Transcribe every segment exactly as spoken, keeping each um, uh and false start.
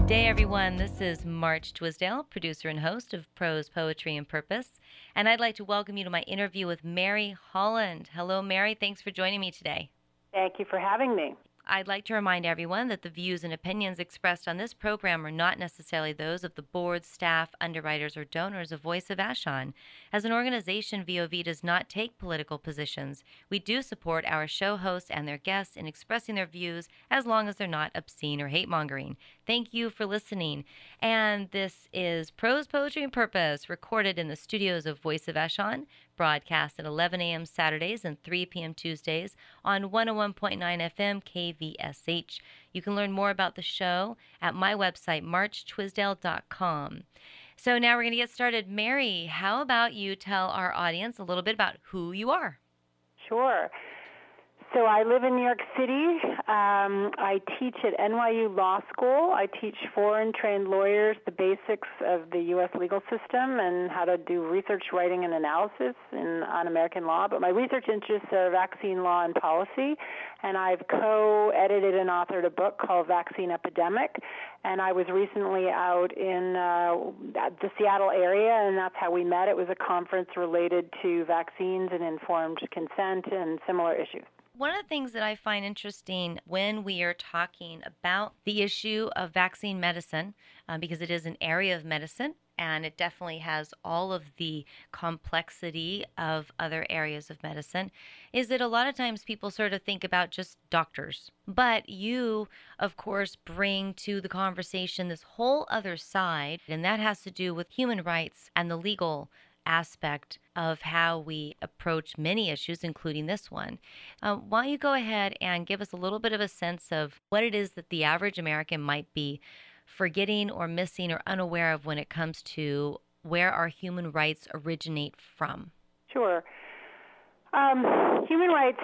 day, everyone. This is March Twisdale, producer and host of Prose, Poetry, and Purpose. And I'd like to welcome you to my interview with Mary Holland. Hello, Mary. Thanks for joining me today. Thank you for having me. I'd like to remind everyone that the views and opinions expressed on this program are not necessarily those of the board, staff, underwriters, or donors of Voice of Vashon. As an organization, V O V does not take political positions. We do support our show hosts and their guests in expressing their views as long as they're not obscene or hate-mongering. Thank you for listening. And this is Prose, Poetry, and Purpose, recorded in the studios of Voice of Vashon, broadcast at eleven a.m. Saturdays and three p.m. Tuesdays on one oh one point nine F M K V S H. You can learn more about the show at my website, march twisdale dot com. So now we're going to get started. Mary, how about you tell our audience a little bit about who you are? Sure. So I live in New York City. Um, I teach at N Y U Law School. I teach foreign-trained lawyers the basics of the U S legal system and how to do research, writing, and analysis in, on American law. But my research interests are vaccine law and policy, and I've co-edited and authored a book called Vaccine Epidemic. And I was recently out in uh, the Seattle area, and that's how we met. It was a conference related to vaccines and informed consent and similar issues. One of the things that I find interesting when we are talking about the issue of vaccine medicine, um, because it is an area of medicine and it definitely has all of the complexity of other areas of medicine, is that a lot of times people sort of think about just doctors. But you, of course, bring to the conversation this whole other side, and that has to do with human rights and the legal aspect of how we approach many issues, including this one. Uh, why don't you go ahead and give us a little bit of a sense of what it is that the average American might be forgetting or missing or unaware of when it comes to where our human rights originate from? Sure. Um, human rights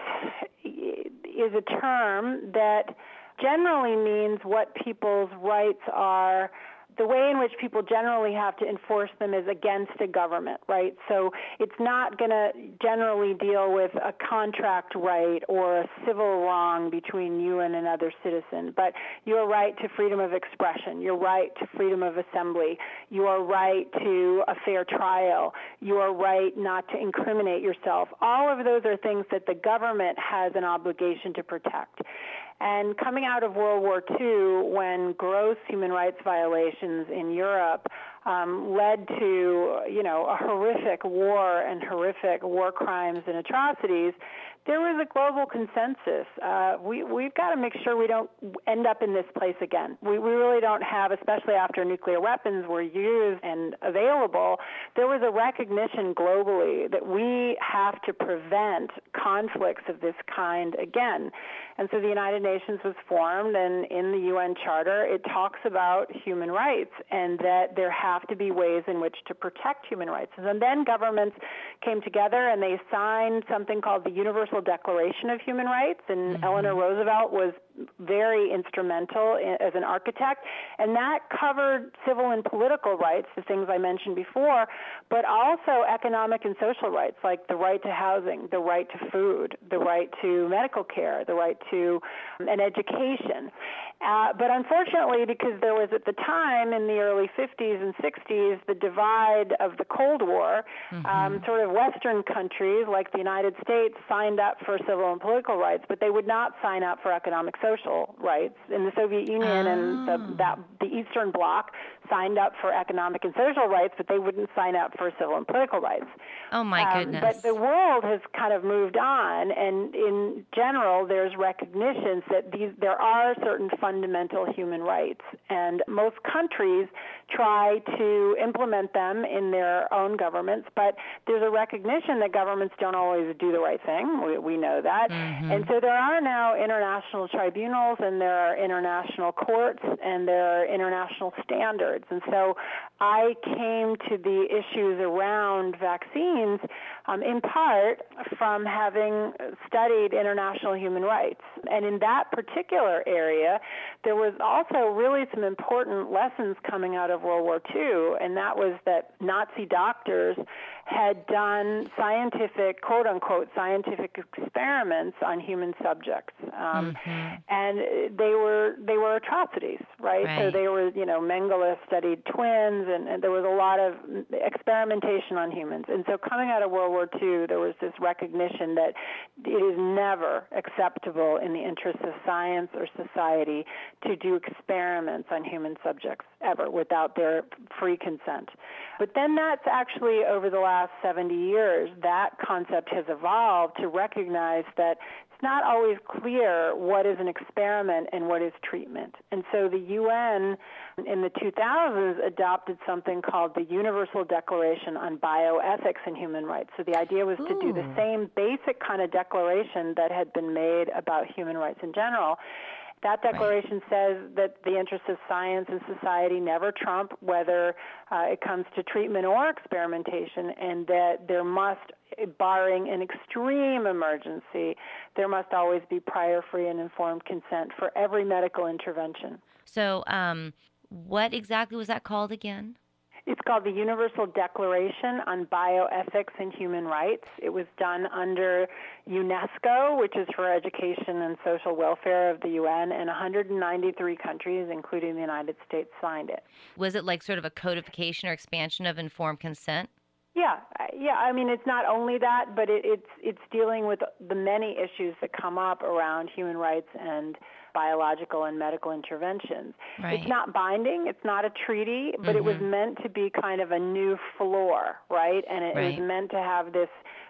is a term that generally means what people's rights are. The way in which people generally have to enforce them is against a government, right? So it's not going to generally deal with a contract right or a civil wrong between you and another citizen, but your right to freedom of expression, your right to freedom of assembly, your right to a fair trial, your right not to incriminate yourself. All of those are things that the government has an obligation to protect. And coming out of World War Two, when gross human rights violations in Europe um, led to, you know, a horrific war and horrific war crimes and atrocities, there was a global consensus. Uh, we, we've got to make sure we don't end up in this place again. We, we really don't have, especially after nuclear weapons were used and available, there was a recognition globally that we have to prevent conflicts of this kind again. And so the United Nations was formed, and in the U N Charter, it talks about human rights and that there have to be ways in which to protect human rights. And then governments came together and they signed something called the Universal Declaration of Human Rights, and mm-hmm. Eleanor Roosevelt was very instrumental in, as an architect, and that covered civil and political rights, the things I mentioned before, but also economic and social rights, like the right to housing, the right to food, the right to medical care, the right to um, an education. Uh, but unfortunately, because there was at the time in the early fifties and sixties the divide of the Cold War, mm-hmm. um, sort of Western countries like the United States signed up for civil and political rights, but they would not sign up for economic social rights. In the Soviet Union oh. and the, that, the Eastern Bloc signed up for economic and social rights, but they wouldn't sign up for civil and political rights. Oh, my um, goodness. But the world has kind of moved on, and in general, there's recognition that these, there are certain fundamental human rights, and most countries try to implement them in their own governments, but there's a recognition that governments don't always do the right thing. We, we know that. Mm-hmm. And so there are now international tribunals, and there are international courts, and there are international standards. words. And so I came to the issues around vaccines um, in part from having studied international human rights. And in that particular area, there was also really some important lessons coming out of World War Two, and that was that Nazi doctors had done scientific, quote-unquote, scientific experiments on human subjects. Um, mm-hmm. And they were they were atrocities, right? right? So they were, you know, Mengele studied twins, and, and there was a lot of experimentation on humans. And so coming out of World War Two, there was this recognition that it is never acceptable in the interests of science or society to do experiments on human subjects ever without their free consent. But then that's actually, over the last seventy years, that concept has evolved to recognize that it's not always clear what is an experiment and what is treatment. And so the U N in the two thousands adopted something called the Universal Declaration on Bioethics and Human Rights. So the idea was Ooh. to do the same basic kind of declaration that had been made about human rights in general. That declaration right. says that the interests of science and society never trump whether uh, it comes to treatment or experimentation, and that there must, barring an extreme emergency, there must always be prior free and informed consent for every medical intervention. So um, what exactly was that called again? It's called the Universal Declaration on Bioethics and Human Rights. It was done under UNESCO, which is for Education and Social Welfare of the U N, and one hundred ninety-three countries, including the United States, signed it. Was it like sort of a codification or expansion of informed consent? Yeah, yeah. I mean, it's not only that, but it, it's it's dealing with the many issues that come up around human rights and biological and medical interventions. Right. It's not binding. It's not a treaty, but mm-hmm. it was meant to be kind of a new floor, right? And it right. was meant to have this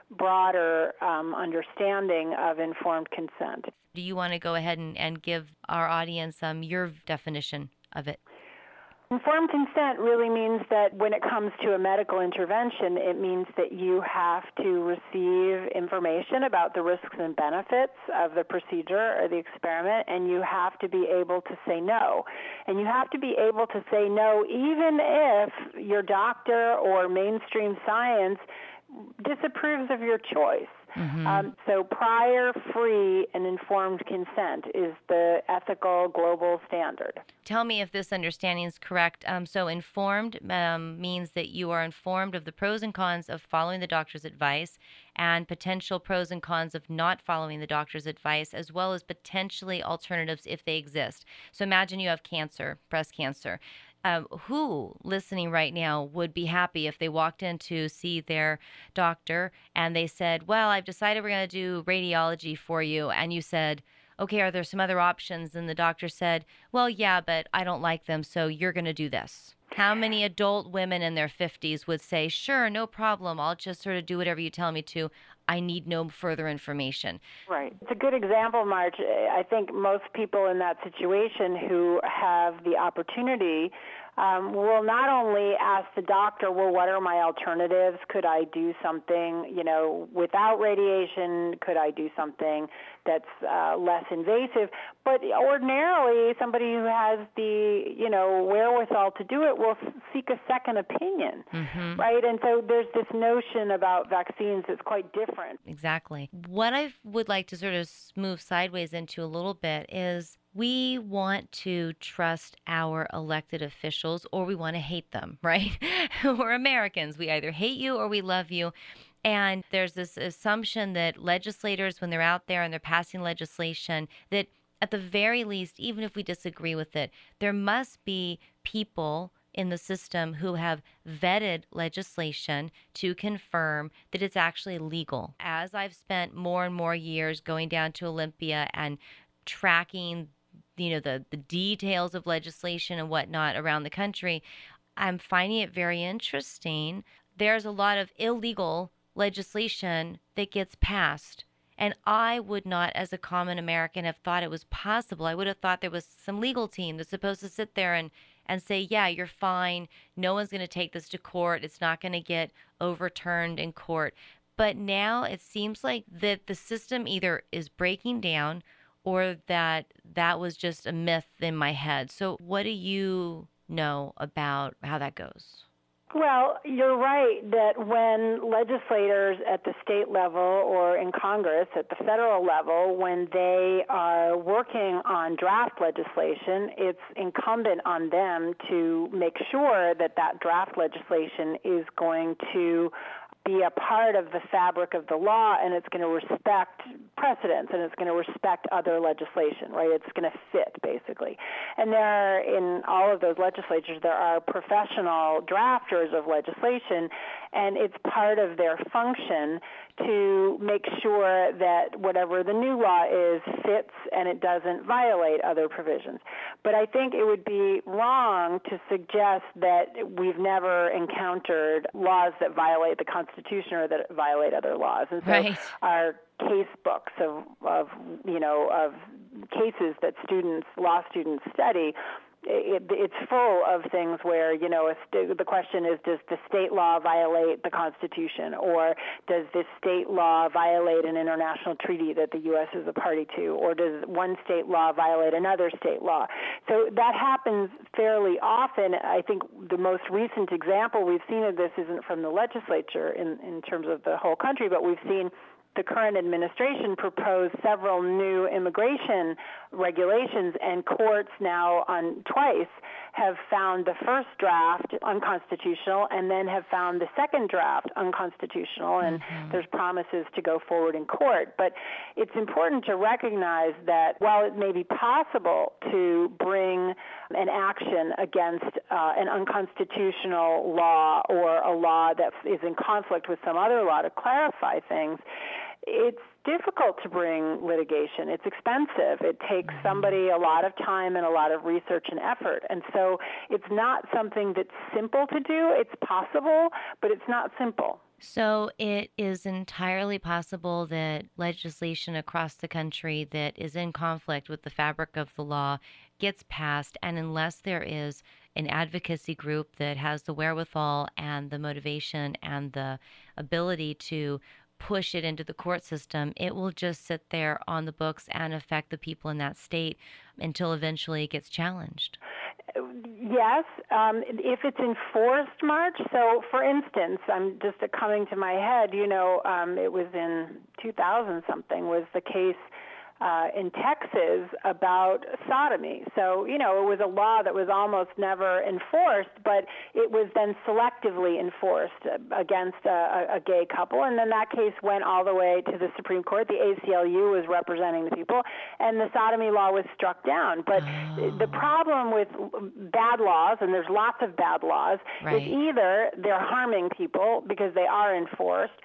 broader um, understanding of informed consent. Do you want to go ahead and, and give our audience um, your definition of it? Informed consent really means that when it comes to a medical intervention, it means that you have to receive information about the risks and benefits of the procedure or the experiment, and you have to be able to say no. And you have to be able to say no even if your doctor or mainstream science disapproves of your choice. Mm-hmm. Um, so prior, free, and informed consent is the ethical global standard. Tell me if this understanding is correct. Um, so informed um, means that you are informed of the pros and cons of following the doctor's advice and potential pros and cons of not following the doctor's advice, as well as potentially alternatives if they exist. So imagine you have cancer, breast cancer. Um, who listening right now would be happy if they walked in to see their doctor and they said, well, I've decided we're going to do radiology for you. And you said, okay, are there some other options? And the doctor said, well, yeah, but I don't like them, so you're going to do this. How many adult women in their fifties would say, sure, no problem, I'll just sort of do whatever you tell me to. I need no further information. Right. It's a good example, Marge. I think most people in that situation who have the opportunity um, will not only ask the doctor, well, what are my alternatives? Could I do something, you know, without radiation? Could I do something that's uh, less invasive? But ordinarily, somebody who has the, you know, wherewithal to do it will seek a second opinion, mm-hmm. right? And so there's this notion about vaccines that's quite different. Exactly. What I would like to sort of move sideways into a little bit is we want to trust our elected officials or we want to hate them, right? We're Americans. We either hate you or we love you. And there's this assumption that legislators, when they're out there and they're passing legislation, that at the very least, even if we disagree with it, there must be people in the system who have vetted legislation to confirm that it's actually legal. As I've spent more and more years going down to Olympia and tracking, you know, the, the details of legislation and whatnot around the country, I'm finding it very interesting. There's a lot of illegal legislation that gets passed. And I would not, as a common American, have thought it was possible. I would have thought there was some legal team that's supposed to sit there and and say, yeah, you're fine. No one's going to take this to court. It's not going to get overturned in court. But now it seems like that the system either is breaking down or that that was just a myth in my head. So what do you know about how that goes? Well, you're right that when legislators at the state level or in Congress at the federal level, when they are working on draft legislation, it's incumbent on them to make sure that that draft legislation is going to be a part of the fabric of the law, and it's going to respect precedents, and it's going to respect other legislation, right? It's going to fit, basically. And there are, in all of those legislatures, there are professional drafters of legislation, and it's part of their function to make sure that whatever the new law is fits and it doesn't violate other provisions. But I think it would be wrong to suggest that we've never encountered laws that violate the Constitution or that violate other laws. And so Right. our case books of, of, you know, of cases that students, law students study, It, it's full of things where, you know, a st- the question is, does the state law violate the Constitution, or does this state law violate an international treaty that the U S is a party to, or does one state law violate another state law? So that happens fairly often. I think the most recent example we've seen of this isn't from the legislature in, in terms of the whole country, but we've seen the current administration proposed several new immigration regulations, and courts now on twice have found the first draft unconstitutional and then have found the second draft unconstitutional, and mm-hmm. there's promises to go forward in court. But it's important to recognize that while it may be possible to bring an action against uh, an unconstitutional law or a law that is in conflict with some other law to clarify things, it's difficult to bring litigation. It's expensive. It takes somebody a lot of time and a lot of research and effort. And so it's not something that's simple to do. It's possible, but it's not simple. So it is entirely possible that legislation across the country that is in conflict with the fabric of the law gets passed, and unless there is an advocacy group that has the wherewithal and the motivation and the ability to push it into the court system, it will just sit there on the books and affect the people in that state until eventually it gets challenged. Yes, um, if it's enforced, March. So, for instance, I'm just coming to my head, you know, um, it was in two thousand something was the case Uh, in Texas about sodomy. So, you know, it was a law that was almost never enforced, but it was then selectively enforced against a, a gay couple. And then that case went all the way to the Supreme Court. The A C L U was representing the people, and the sodomy law was struck down. But oh. the problem with bad laws, and there's lots of bad laws, right. is either they're harming people because they are enforced,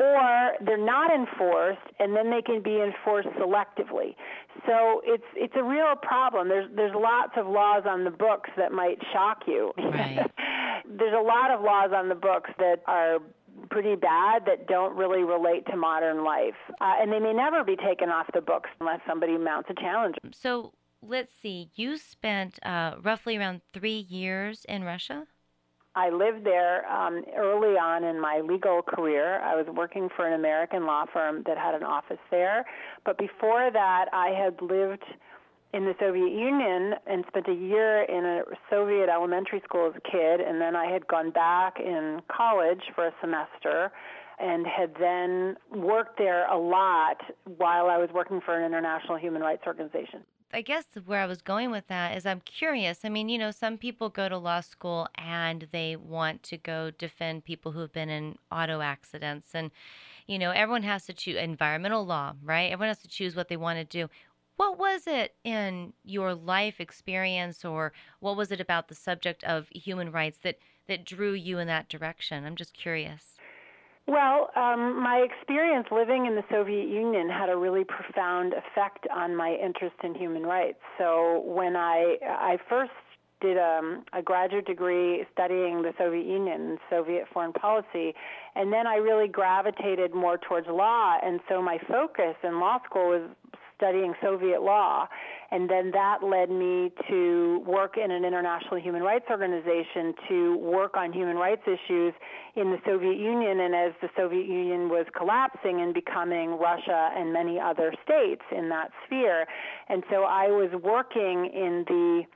or they're not enforced, and then they can be enforced selectively. So it's it's a real problem. There's there's lots of laws on the books that might shock you. Right. There's a lot of laws on the books that are pretty bad that don't really relate to modern life, uh, and they may never be taken off the books unless somebody mounts a challenge. So let's see. You spent uh, roughly around three years in Russia? I lived there um, early on in my legal career. I was working for an American law firm that had an office there. But before that, I had lived in the Soviet Union and spent a year in a Soviet elementary school as a kid. And then I had gone back in college for a semester and had then worked there a lot while I was working for an international human rights organization. I guess where I was going with that is I'm curious. I mean, you know, some people go to law school and they want to go defend people who have been in auto accidents. And, you know, everyone has to choose environmental law, right? Everyone has to choose what they want to do. What was it in your life experience, or what was it about the subject of human rights that, that drew you in that direction? I'm just curious. Well, um, my experience living in the Soviet Union had a really profound effect on my interest in human rights. So when I I first did a, a graduate degree studying the Soviet Union and Soviet foreign policy, and then I really gravitated more towards law, and so my focus in law school was studying Soviet law, and then that led me to work in an international human rights organization to work on human rights issues in the Soviet Union, and as the Soviet Union was collapsing and becoming Russia and many other states in that sphere. And so I was working in the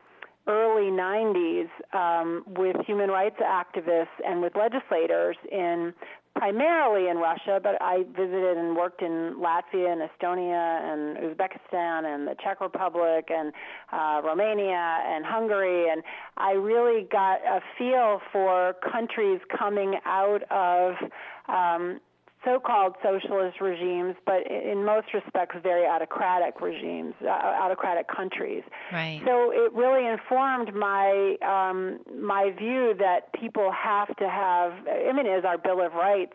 early nineties um, with human rights activists and with legislators in primarily in Russia, but I visited and worked in Latvia and Estonia and Uzbekistan and the Czech Republic and uh, Romania and Hungary, and I really got a feel for countries coming out of um, so-called socialist regimes, but in most respects very autocratic regimes, uh, autocratic countries. Right. So it really informed my um, my view that people have to have, I mean, as our Bill of Rights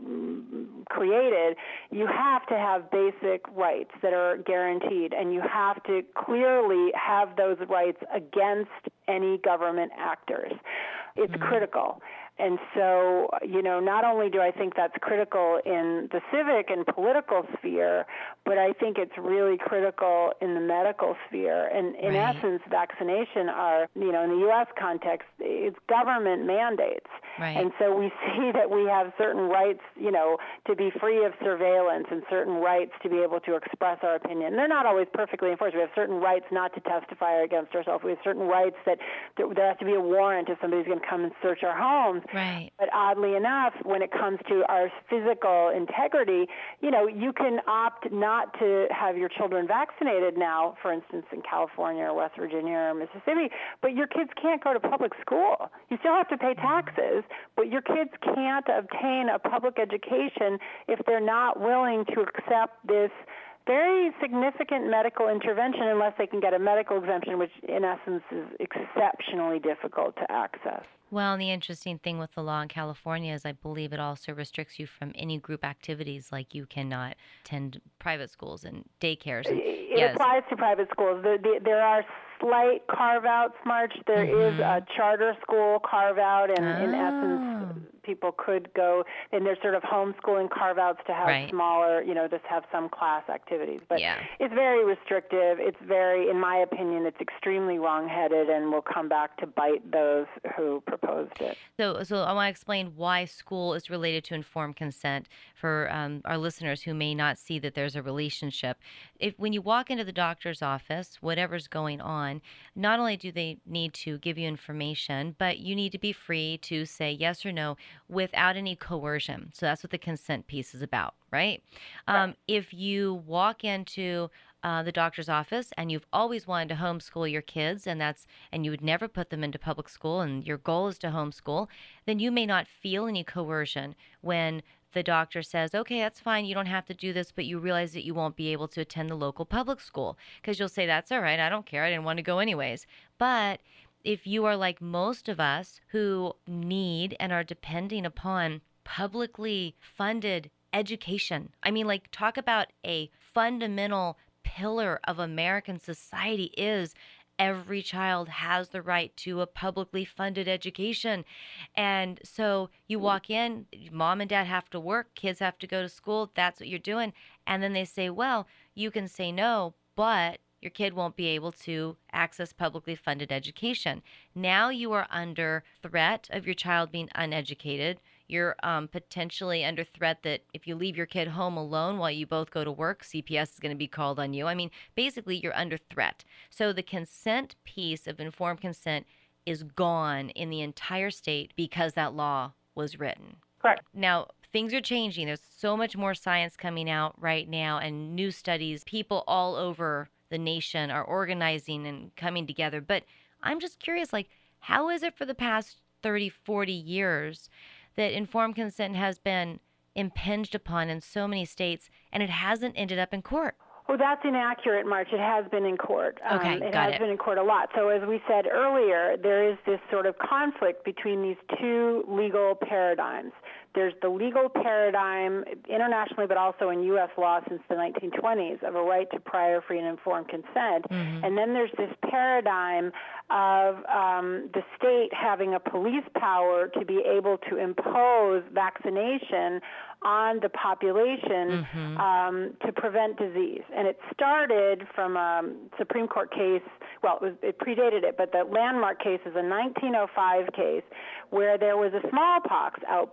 created, you have to have basic rights that are guaranteed, and you have to clearly have those rights against any government actors. It's mm-hmm. critical. And so, you know, not only do I think that's critical in the civic and political sphere, but I think it's really critical in the medical sphere. And in right. essence, vaccination are, you know, in the U S context, it's government mandates. Right. And so we see that we have certain rights, you know, to be free of surveillance and certain rights to be able to express our opinion. They're not always perfectly enforced. We have certain rights not to testify against ourselves. We have certain rights that there has to be a warrant if somebody's going to come and search our homes. Right. But oddly enough, when it comes to our physical integrity, you know, you can opt not to have your children vaccinated now, for instance, in California or West Virginia or Mississippi, but your kids can't go to public school. You still have to pay taxes, but your kids can't obtain a public education if they're not willing to accept this very significant medical intervention unless they can get a medical exemption, which in essence is exceptionally difficult to access. Well, and the interesting thing with the law in California is I believe it also restricts you from any group activities, like you cannot attend private schools and daycares. And, it yes. applies to private schools. The, the, there are slight carve-outs, March. There mm-hmm. is a charter school carve-out, and oh. in essence, people could go, and there's sort of homeschooling carve-outs to have right. smaller, you know, just have some class activities. But yeah. it's very restrictive. It's very, in my opinion, it's extremely wrong-headed and will come back to bite those who proposed it. So, so I want to explain why school is related to informed consent for um, our listeners who may not see that there's a relationship. If when you walk into the doctor's office, whatever's going on, not only do they need to give you information, but you need to be free to say yes or no without any coercion. So that's what the consent piece is about, right? right. Um, if you walk into uh, the doctor's office and you've always wanted to homeschool your kids, and that's and you would never put them into public school, and your goal is to homeschool, then you may not feel any coercion when the doctor says, okay, that's fine, you don't have to do this, but you realize that you won't be able to attend the local public school because you'll say, that's all right, I don't care, I didn't want to go anyways. But if you are like most of us who need and are depending upon publicly funded education, I mean, like, talk about a fundamental pillar of American society is every child has the right to a publicly funded education. And so you walk in, mom and dad have to work, kids have to go to school, that's what you're doing. And then they say, well, you can say no, but your kid won't be able to access publicly funded education. Now you are under threat of your child being uneducated. You're um, potentially under threat that if you leave your kid home alone while you both go to work, C P S is going to be called on you. I mean, basically, you're under threat. So the consent piece of informed consent is gone in the entire state because that law was written. Correct. Now, things are changing. There's so much more science coming out right now and new studies. People all over the nation are organizing and coming together. But I'm just curious, like, how is it for the past thirty, forty years that informed consent has been impinged upon in so many states and it hasn't ended up in court? Oh, that's inaccurate, March. It has been in court. Okay, um, it got has it. been in court a lot. So as we said earlier, there is this sort of conflict between these two legal paradigms. There's the legal paradigm internationally, but also in U S law since the nineteen twenties, of a right to prior, free, and informed consent. Mm-hmm. And then there's this paradigm of um, the state having a police power to be able to impose vaccination on the population mm-hmm. um, to prevent disease. And it started from a Supreme Court case, well, it, was, it predated it, but the landmark case is a nineteen oh five case where there was a smallpox outbreak.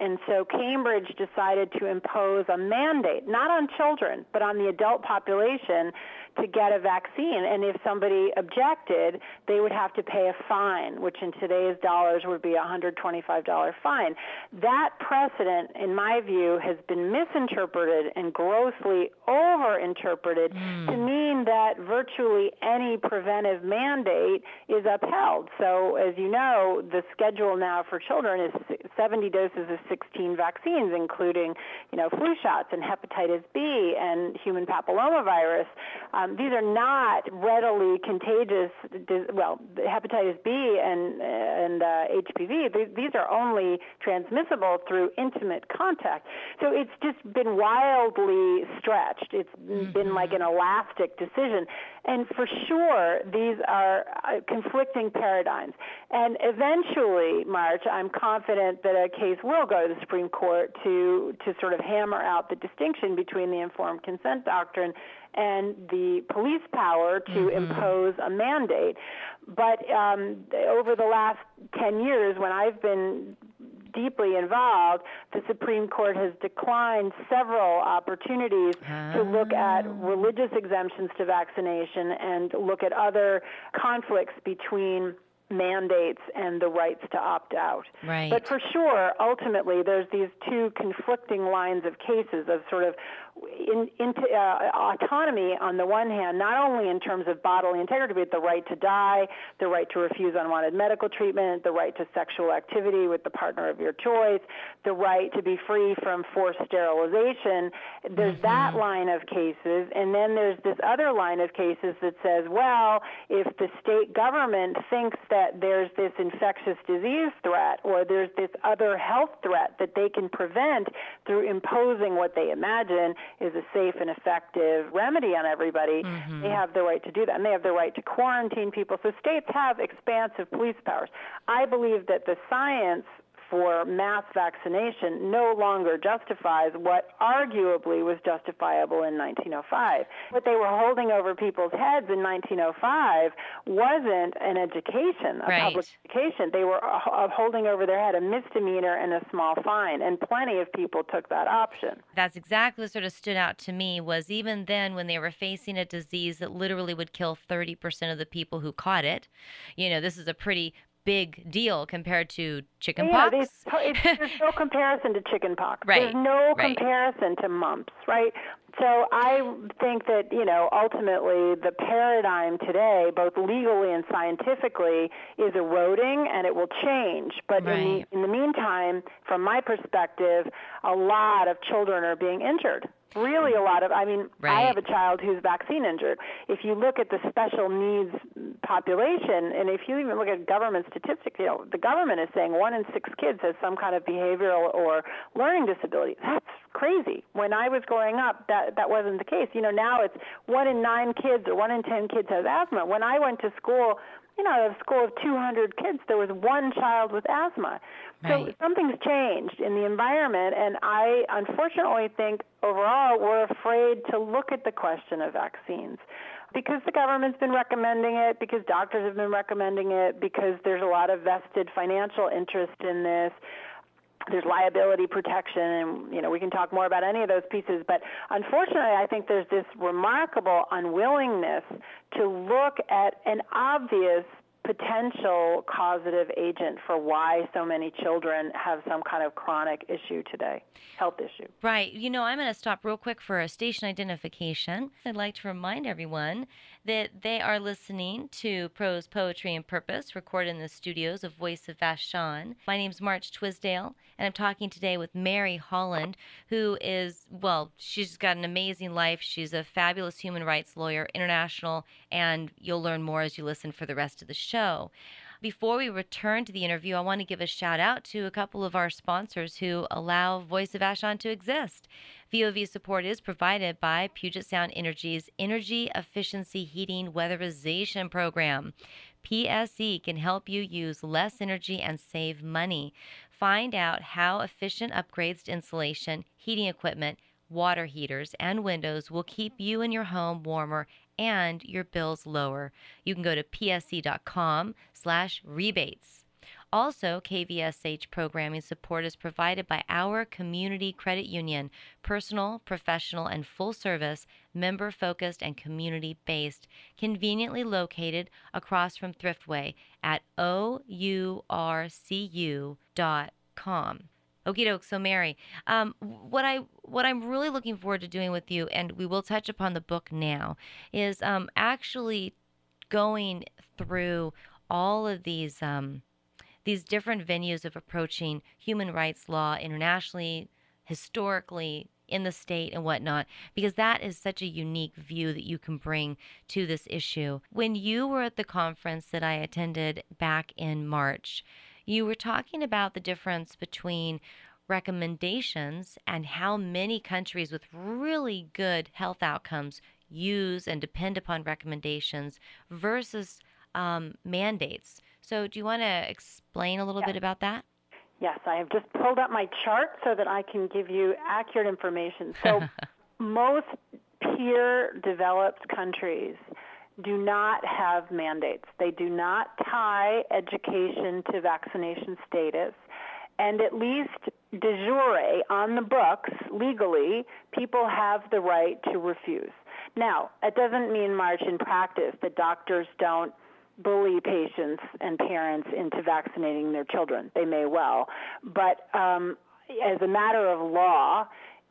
And so Cambridge decided to impose a mandate, not on children, but on the adult population, to get a vaccine. And if somebody objected, they would have to pay a fine, which in today's dollars would be a one hundred twenty-five dollars fine. That precedent, in my view, has been misinterpreted and grossly overinterpreted mm. to mean that virtually any preventive mandate is upheld. So, as you know, the schedule now for children is seventy doses of sixteen vaccines, including, you know, flu shots and hepatitis B and human papillomavirus. Um, these are not readily contagious. Well, hepatitis B and and uh, H P V. These are only transmissible through intimate contact. So it's just been wildly stretched. It's mm-hmm. been like an elastic decision. And for sure, these are uh, conflicting paradigms. And eventually, March, I'm confident that a case will go to the Supreme Court to to sort of hammer out the distinction between the informed consent doctrine and the police power to mm-hmm. impose a mandate. But um, over the last ten years, when I've been deeply involved, the Supreme Court has declined several opportunities ah. to look at religious exemptions to vaccination and look at other conflicts between mandates and the rights to opt out. Right. But for sure, ultimately, there's these two conflicting lines of cases of sort of in, into uh, autonomy on the one hand, not only in terms of bodily integrity, but the right to die, the right to refuse unwanted medical treatment, the right to sexual activity with the partner of your choice, the right to be free from forced sterilization. There's mm-hmm. that line of cases, and then there's this other line of cases that says, well, if the state government thinks that there's this infectious disease threat or there's this other health threat that they can prevent through imposing what they imagine is a safe and effective remedy on everybody, mm-hmm. they have the right to do that. And they have the right to quarantine people. So states have expansive police powers. I believe that the science for mass vaccination no longer justifies what arguably was justifiable in nineteen oh five. What they were holding over people's heads in nineteen oh five wasn't an education, a right. public education. They were uh, holding over their head a misdemeanor and a small fine, and plenty of people took that option. That's exactly what sort of stood out to me was even then when they were facing a disease that literally would kill thirty percent of the people who caught it, you know, this is a pretty big deal compared to chicken yeah, pox. It's, there's no comparison to chicken pox. Right. There's no right. comparison to mumps, right? So I think that, you know, ultimately the paradigm today, both legally and scientifically, is eroding and it will change. But right. in, the, in the meantime, from my perspective, a lot of children are being injured. Really a lot of, I mean, right. I have a child who's vaccine injured. If you look at the special needs population, and if you even look at government statistics, you know, the government is saying one in six kids has some kind of behavioral or learning disability. That's crazy. When I was growing up, that, that wasn't the case. You know, now it's one in nine kids or one in ten kids has asthma. When I went to school, you know, a school of two hundred kids, there was one child with asthma. Right. So something's changed in the environment, and I unfortunately think overall we're afraid to look at the question of vaccines because the government's been recommending it, because doctors have been recommending it, because there's a lot of vested financial interest in this. There's liability protection, and, you know, we can talk more about any of those pieces. But unfortunately, I think there's this remarkable unwillingness to look at an obvious potential causative agent for why so many children have some kind of chronic issue today, health issue. Right. You know, I'm going to stop real quick for a station identification. I'd like to remind everyone that they are listening to Prose Poetry and Purpose, recorded in the studios of Voice of Vashon. My name's March Twisdale, and I'm talking today with Mary Holland, who is, well, she's got an amazing life. She's a fabulous human rights lawyer, international, and you'll learn more as you listen for the rest of the show. Show. Before we return to the interview, I want to give a shout out to a couple of our sponsors who allow Voice of Vashon to exist. V O V support is provided by Puget Sound Energy's Energy Efficiency Heating Weatherization Program. P S E can help you use less energy and save money. Find out how efficient upgrades to insulation, heating equipment, water heaters, and windows will keep you and your home warmer and your bills lower. You can go to psc.com slash rebates. Also, K V S H programming support is provided by our community credit union, personal, professional, and full service, member focused, and community based, conveniently located across from Thriftway at O U R C U dot com. Okie doke. So, Mary, um, what I what I'm really looking forward to doing with you, and we will touch upon the book now, is um, actually going through all of these um, these different venues of approaching human rights law internationally, historically, in the state and whatnot, because that is such a unique view that you can bring to this issue. When you were at the conference that I attended back in March, you were talking about the difference between recommendations and how many countries with really good health outcomes use and depend upon recommendations versus um, mandates. So, do you want to explain a little Yes. bit about that? Yes, I have just pulled up my chart so that I can give you accurate information. So, most peer-developed countries do not have mandates. They do not tie education to vaccination status. And at least de jure, on the books, legally, people have the right to refuse. Now, it doesn't mean, Marge, in practice that doctors don't bully patients and parents into vaccinating their children. They may well. But um, as a matter of law,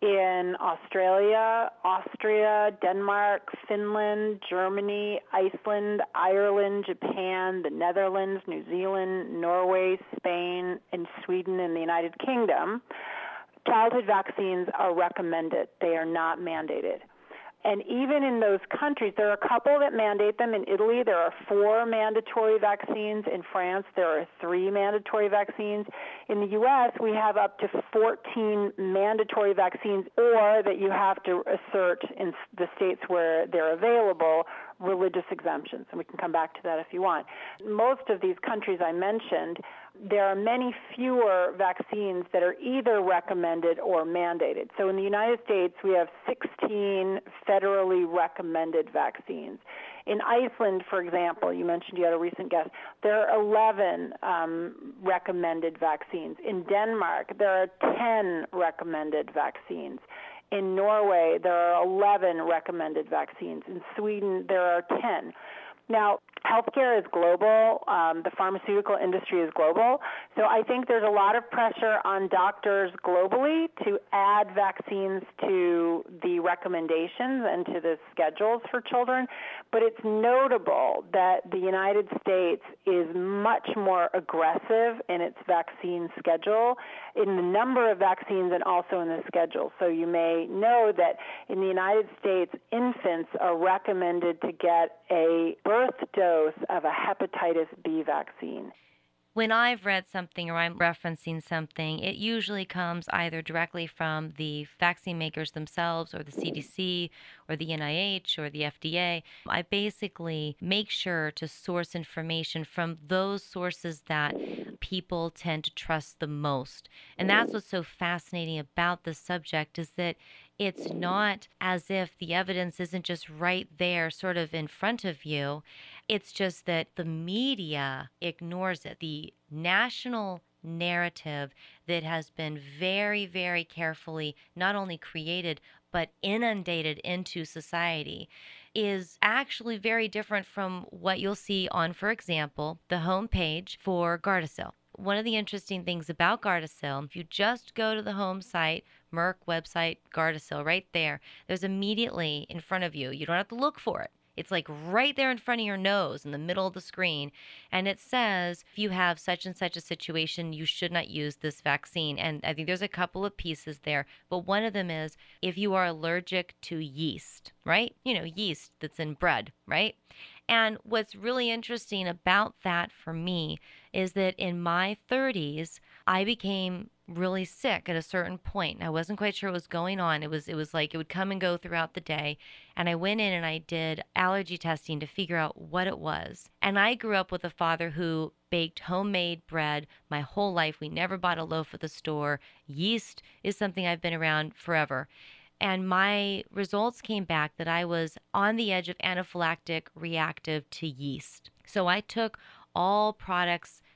in Australia, Austria, Denmark, Finland, Germany, Iceland, Ireland, Japan, the Netherlands, New Zealand, Norway, Spain, and Sweden and the United Kingdom, childhood vaccines are recommended. They are not mandated. And even in those countries, there are a couple that mandate them. In Italy, there are four mandatory vaccines. In France, there are three mandatory vaccines. In the U S, we have up to fourteen mandatory vaccines, or that you have to assert in the states where they're available, religious exemptions. And we can come back to that if you want. Most of these countries I mentioned, there are many fewer vaccines that are either recommended or mandated. So in the United States, we have sixteen federally recommended vaccines. In Iceland, for example, you mentioned you had a recent guest, there are eleven um, recommended vaccines. In Denmark, there are ten recommended vaccines. In Norway, there are eleven recommended vaccines. In Sweden, there are ten. Now, healthcare is global. Um, the pharmaceutical industry is global. So I think there's a lot of pressure on doctors globally to add vaccines to the recommendations and to the schedules for children. But it's notable that the United States is much more aggressive in its vaccine schedule, in the number of vaccines and also in the schedule. So you may know that in the United States, infants are recommended to get a birth dose of a hepatitis B vaccine. When I've read something or I'm referencing something, it usually comes either directly from the vaccine makers themselves or the C D C or the N I H or the F D A. I basically make sure to source information from those sources that people tend to trust the most. And that's what's so fascinating about this subject, is that it's not as if the evidence isn't just right there, sort of in front of you. It's just that the media ignores it. The national narrative that has been very, very carefully not only created, but inundated into society is actually very different from what you'll see on, for example, the homepage for Gardasil. One of the interesting things about Gardasil, if you just go to the home site, Merck website, Gardasil, right there, there's immediately in front of you. You don't have to look for it. It's like right there in front of your nose in the middle of the screen. And it says, if you have such and such a situation, you should not use this vaccine. And I think there's a couple of pieces there. But one of them is if you are allergic to yeast, right? You know, yeast that's in bread, right? And what's really interesting about that for me is that in my thirties, I became really sick at a certain point. I wasn't quite sure what was going on. It was it was like it would come and go throughout the day. And I went in and I did allergy testing to figure out what it was. And I grew up with a father who baked homemade bread my whole life. We never bought a loaf at the store. Yeast is something I've been around forever. And my results came back that I was on the edge of anaphylactic reactive to yeast. So I took all products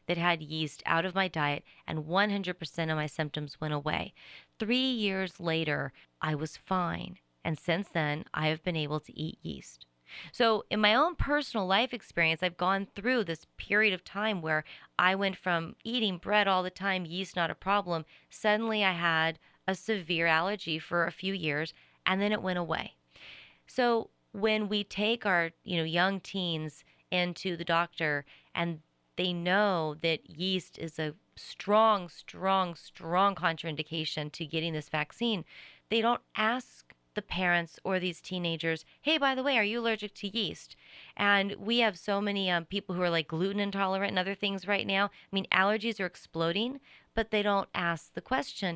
that had yeast out of my diet, and one hundred percent of my symptoms went away. Three years later, I was fine. And since then, I have been able to eat yeast. So, in my own personal life experience, I've gone through this period of time where I went from eating bread all the time, yeast not a problem. Suddenly, I had a severe allergy for a few years, and then it went away. So, when we take our, you know, young teens into the doctor and they know that yeast is a strong, strong, strong contraindication to getting this vaccine, they don't ask the parents or these teenagers, hey, by the way, are you allergic to yeast? And we have so many um, people who are like gluten intolerant and other things right now. I mean, allergies are exploding, but they don't ask the question.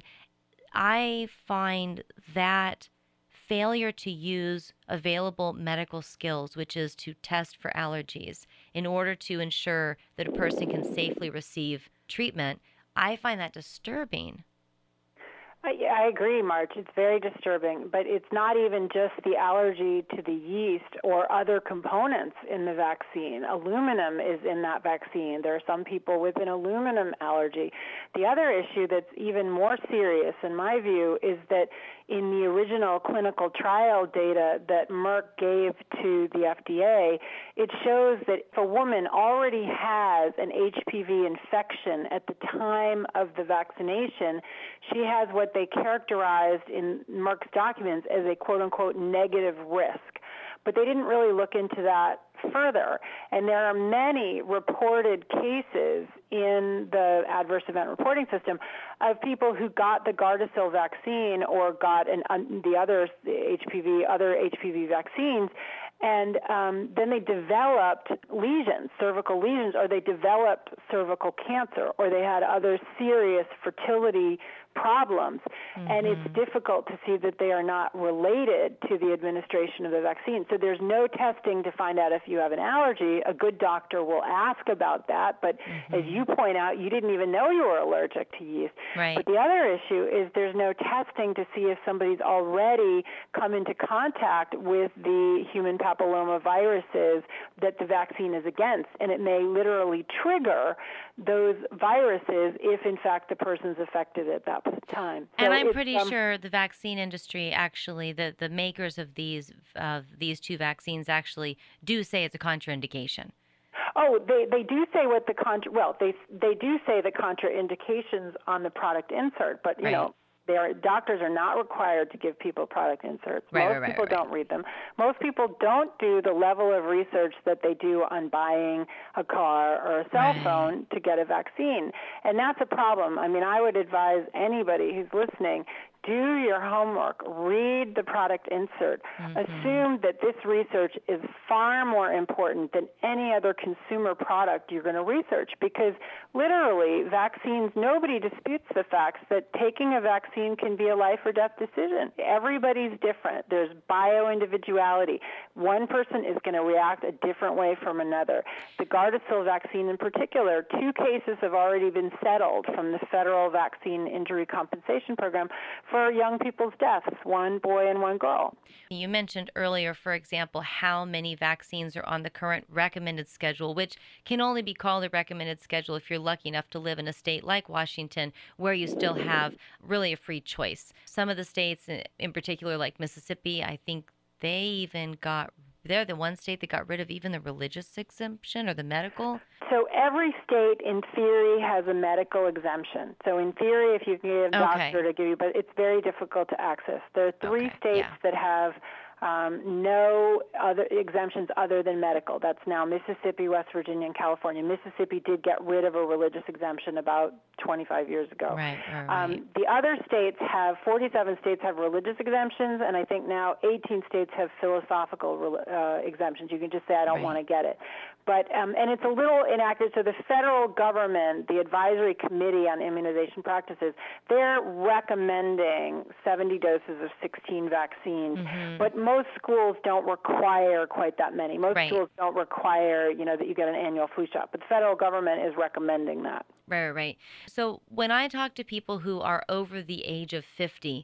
I find that failure to use available medical skills, which is to test for allergies in order to ensure that a person can safely receive treatment, I find that disturbing. I, I agree, March. It's very disturbing, but it's not even just the allergy to the yeast or other components in the vaccine. Aluminum is in that vaccine. There are some people with an aluminum allergy. The other issue that's even more serious, in my view, is that in the original clinical trial data that Merck gave to the F D A, it shows that if a woman already has an H P V infection at the time of the vaccination, she has what they characterized in Merck's documents as a quote-unquote negative risk. But they didn't really look into that further. And there are many reported cases in the adverse event reporting system of people who got the Gardasil vaccine or got an, um, the other H P V, other H P V vaccines, and um, then they developed lesions, cervical lesions, or they developed cervical cancer, or they had other serious fertility problems. Mm-hmm. And it's difficult to see that they are not related to the administration of the vaccine. So there's no testing to find out if you have an allergy. A good doctor will ask about that, but mm-hmm. as you point out, you didn't even know you were allergic to yeast. Right. But the other issue is there's no testing to see if somebody's already come into contact with the human papilloma viruses that the vaccine is against, and it may literally trigger those viruses if, in fact, the person's affected at that time. So and I'm it's, pretty um, sure the vaccine industry, actually, the, the makers of these of these two vaccines actually do say it's a contraindication. Oh, they, they do say what the contra, well, they they do say the contraindications on the product insert, but you right. know. Their doctors are not required to give people product inserts. Right, Most right, right, people right. don't read them. Most people don't do the level of research that they do on buying a car or a cell right. phone to get a vaccine. And that's a problem. I mean, I would advise anybody who's listening, do your homework, read the product insert. Mm-hmm. Assume that this research is far more important than any other consumer product you're going to research, because literally vaccines, nobody disputes the facts that taking a vaccine can be a life or death decision. Everybody's different. There's bio-individuality. One person is going to react a different way from another. The Gardasil vaccine in particular, two cases have already been settled from the Federal Vaccine Injury Compensation Program for young people's deaths, one boy and one girl. You mentioned earlier, for example, how many vaccines are on the current recommended schedule, which can only be called a recommended schedule if you're lucky enough to live in a state like Washington, where you still have really a free choice. Some of the states, in particular, like Mississippi, I think they even got they're the one state that got rid of even the religious exemption or the medical. So every state, in theory, has a medical exemption. So in theory, if you can get a doctor okay. to give you, but it's very difficult to access. There are three okay. states yeah. that have um, no other exemptions other than medical. That's now Mississippi, West Virginia, and California. Mississippi did get rid of a religious exemption about twenty-five years ago. Right, right, right. Um, the other states have, forty-seven states have religious exemptions, and I think now eighteen states have philosophical uh, exemptions. You can just say, I don't right. want to get it. But um, and it's a little inaccurate. So the federal government, the Advisory Committee on Immunization Practices, they're recommending seventy doses of sixteen vaccines. Mm-hmm. But most schools don't require quite that many. Most right. schools don't require, you know, that you get an annual flu shot. But the federal government is recommending that. Right, right. So when I talk to people who are over the age of fifty,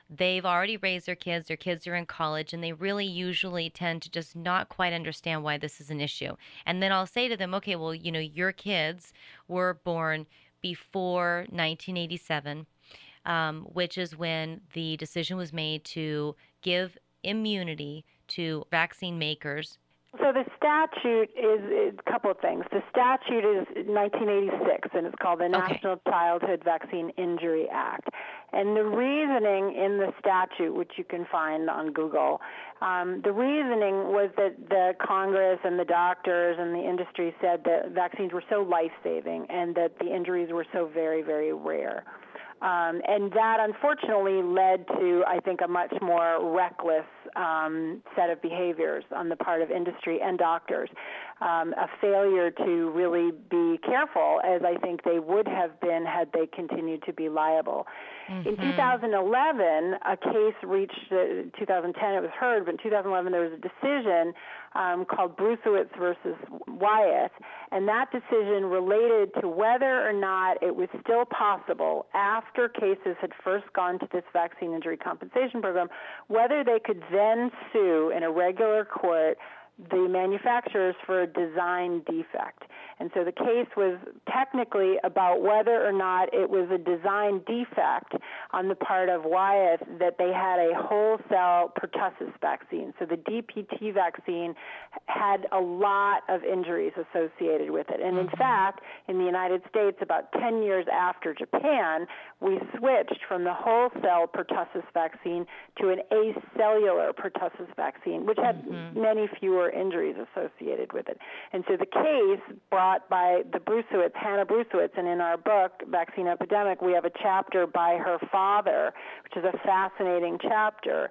they've already raised their kids, their kids are in college, and they really usually tend to just not quite understand why this is an issue. And then I'll say to them, okay, well, you know, your kids were born before nineteen eighty-seven, um, which is when the decision was made to give immunity to vaccine makers. So the statute is, is a couple of things. The statute is nineteen eighty-six, and it's called the Okay. National Childhood Vaccine Injury Act. And the reasoning in the statute, which you can find on Google, um, the reasoning was that the Congress and the doctors and the industry said that vaccines were so life-saving and that the injuries were so very, very rare. Um, and that, unfortunately, led to, I think, a much more reckless um, set of behaviors on the part of industry and doctors, um, a failure to really be careful, as I think they would have been had they continued to be liable. Mm-hmm. In two thousand eleven, a case reached, uh, two thousand ten it was heard, but in two thousand eleven there was a decision um, called Bruesewitz versus Wyeth, and that decision related to whether or not it was still possible, after cases had first gone to this vaccine injury compensation program, whether they could then sue in a regular court the manufacturers for a design defect. And so the case was technically about whether or not it was a design defect on the part of Wyeth that they had a whole cell pertussis vaccine. So the D P T vaccine had a lot of injuries associated with it. And mm-hmm. in fact, in the United States, about ten years after Japan, we switched from the whole cell pertussis vaccine to an acellular pertussis vaccine, which had mm-hmm. many fewer injuries associated with it. And so the case brought by the Bruesewitz, Hannah Bruesewitz, and in our book, Vaccine Epidemic, we have a chapter by her father, which is a fascinating chapter.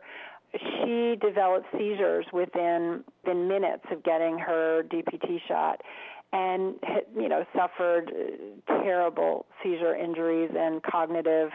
She developed seizures within, within minutes of getting her D P T shot, and you know suffered terrible seizure injuries and cognitive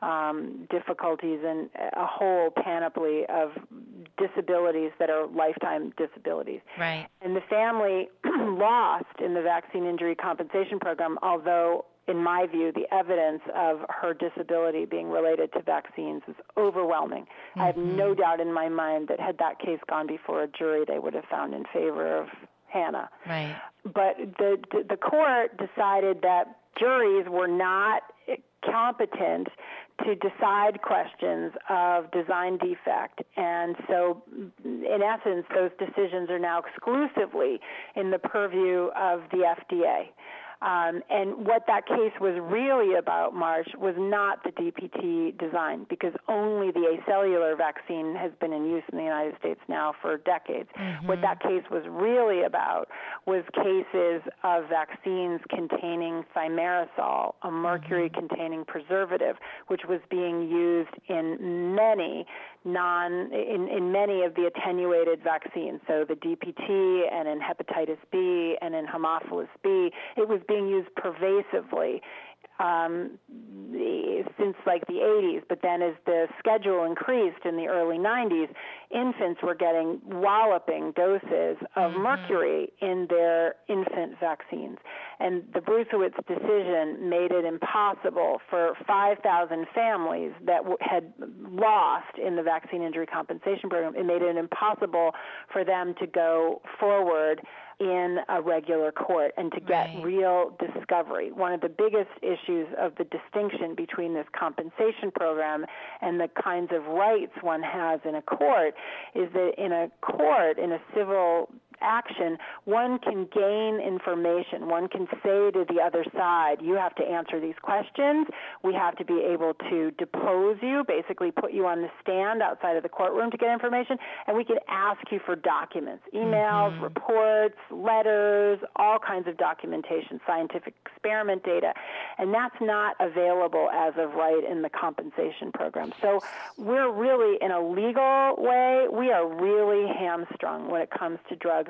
um, difficulties and a whole panoply of disabilities that are lifetime disabilities. Right. And the family lost in the vaccine injury compensation program, although in my view, the evidence of her disability being related to vaccines is overwhelming. Mm-hmm. I have no doubt in my mind that had that case gone before a jury, they would have found in favor of Hannah. Right. But the the court decided that juries were not competent to decide questions of design defect. And so, in essence, those decisions are now exclusively in the purview of the F D A. Um, and what that case was really about, Marsh, was not the D P T design, because only the acellular vaccine has been in use in the United States now for decades. Mm-hmm. What that case was really about was cases of vaccines containing thimerosal, a mercury-containing mm-hmm. preservative, which was being used in many non in, in many of the attenuated vaccines. So the D P T and in hepatitis B and in Haemophilus B, it was being used pervasively um, since like the eighties. But then as the schedule increased in the early nineties, infants were getting walloping doses of mm-hmm. mercury in their infant vaccines. And the Bruesewitz decision made it impossible for five thousand families that w- had lost in the vaccine injury compensation program. It made it impossible for them to go forward in a regular court and to get right. real discovery. One of the biggest issues of the distinction between this compensation program and the kinds of rights one has in a court is that in a court, in a civil action, one can gain information. One can say to the other side, you have to answer these questions. We have to be able to depose you, basically put you on the stand outside of the courtroom to get information, and we can ask you for documents, emails, mm-hmm. reports, letters, all kinds of documentation, scientific experiment data, and that's not available as of right in the compensation program. So we're really, in a legal way, we are really hamstrung when it comes to drugs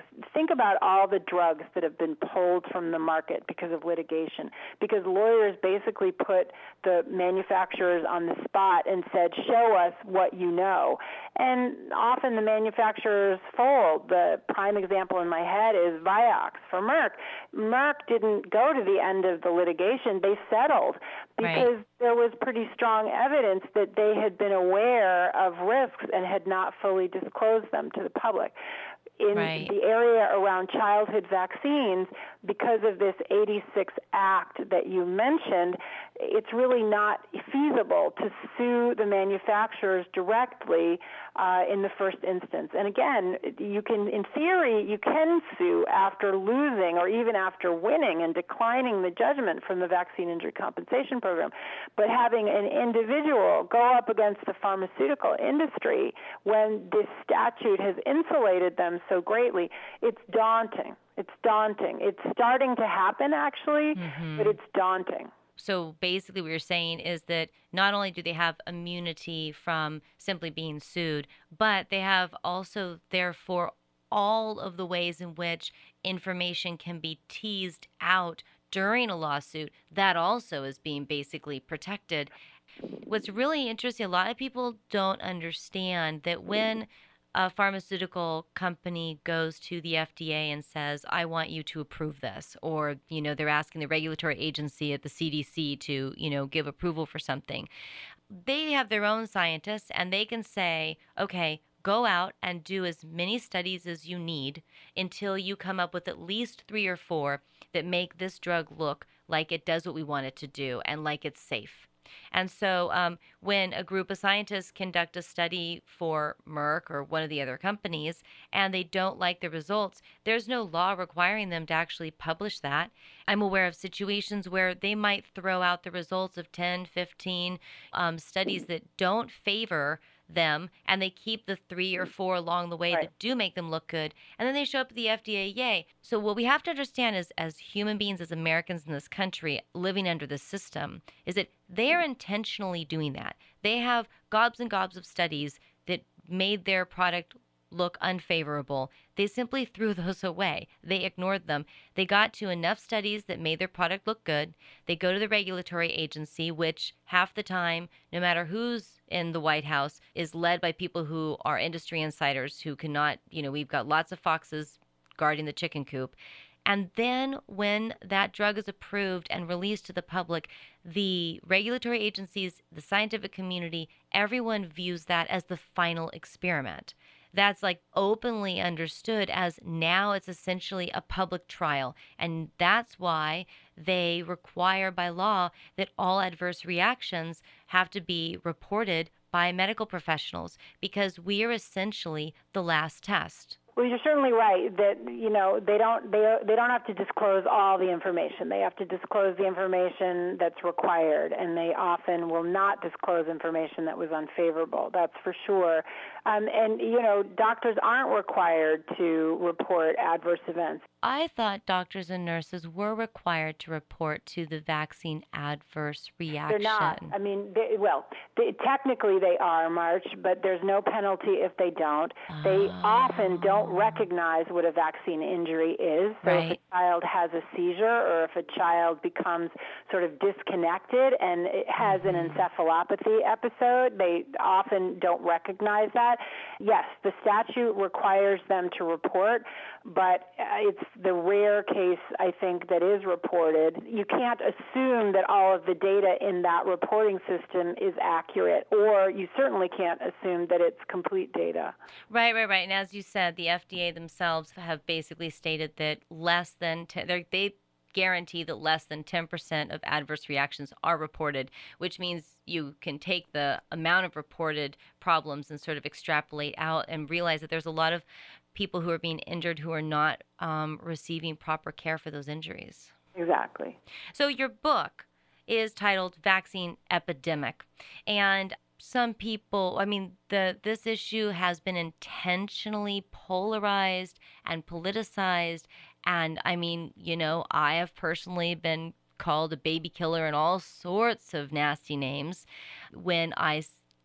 Think about all the drugs that have been pulled from the market because of litigation, because lawyers basically put the manufacturers on the spot and said, show us what you know. And often the manufacturers fold. The prime example in my head is Vioxx for Merck. Merck didn't go to the end of the litigation. They settled because right. there was pretty strong evidence that they had been aware of risks and had not fully disclosed them to the public. In right. the area around childhood vaccines, because of this eighty-six Act that you mentioned, it's really not feasible to sue the manufacturers directly uh, in the first instance. And again, you can, in theory, you can sue after losing or even after winning and declining the judgment from the Vaccine Injury Compensation Program. But having an individual go up against the pharmaceutical industry when this statute has insulated them so greatly, it's daunting. It's daunting. It's starting to happen, actually, mm-hmm. but it's daunting. So basically what you're saying is that not only do they have immunity from simply being sued, but they have also, therefore, all of the ways in which information can be teased out during a lawsuit. That also is being basically protected. What's really interesting, a lot of people don't understand that when a pharmaceutical company goes to the F D A and says, I want you to approve this, or, you know, they're asking the regulatory agency at the C D C to, you know, give approval for something. They have their own scientists and they can say, okay, go out and do as many studies as you need until you come up with at least three or four that make this drug look like it does what we want it to do and like it's safe. And so um, when a group of scientists conduct a study for Merck or one of the other companies and they don't like the results, there's no law requiring them to actually publish that. I'm aware of situations where they might throw out the results of ten, fifteen um, studies that don't favor them, and they keep the three or four along the way Right. that do make them look good, and then they show up at the F D A, yay. So what we have to understand is, as human beings, as Americans in this country living under this system, is that they are intentionally doing that. They have gobs and gobs of studies that made their product look unfavorable. They simply threw those away. They ignored them. They got to enough studies that made their product look good. They go to the regulatory agency, which half the time, no matter who's in the White House, is led by people who are industry insiders who cannot, you know, we've got lots of foxes guarding the chicken coop. And then when that drug is approved and released to the public, the regulatory agencies, the scientific community, everyone views that as the final experiment. That's like openly understood as now it's essentially a public trial. And that's why they require by law that all adverse reactions have to be reported by medical professionals, because we are essentially the last test. Well, you're certainly right that, you know, they don't they they don't have to disclose all the information. They have to disclose the information that's required, and they often will not disclose information that was unfavorable. That's for sure. Um, and, you know, doctors aren't required to report adverse events. I thought doctors and nurses were required to report to the vaccine adverse reaction. They're not. I mean, they, well, they, technically they are, March, but there's no penalty if they don't. They Oh. often don't recognize what a vaccine injury is. So Right. if a child has a seizure or if a child becomes sort of disconnected and it has Mhm. an encephalopathy episode, they often don't recognize that. Yes, the statute requires them to report, but uh, it's the rare case, I think, that is reported. You can't assume that all of the data in that reporting system is accurate, or you certainly can't assume that it's complete data. Right, right, right. And as you said, the F D A themselves have basically stated that less than ten, they're- they guarantee that less than ten percent of adverse reactions are reported, which means you can take the amount of reported problems and sort of extrapolate out and realize that there's a lot of people who are being injured who are not um, receiving proper care for those injuries. Exactly. So your book is titled Vaccine Epidemic, and some people, I mean, the this issue has been intentionally polarized and politicized, and I mean, you know, I have personally been called a baby killer and all sorts of nasty names when I s-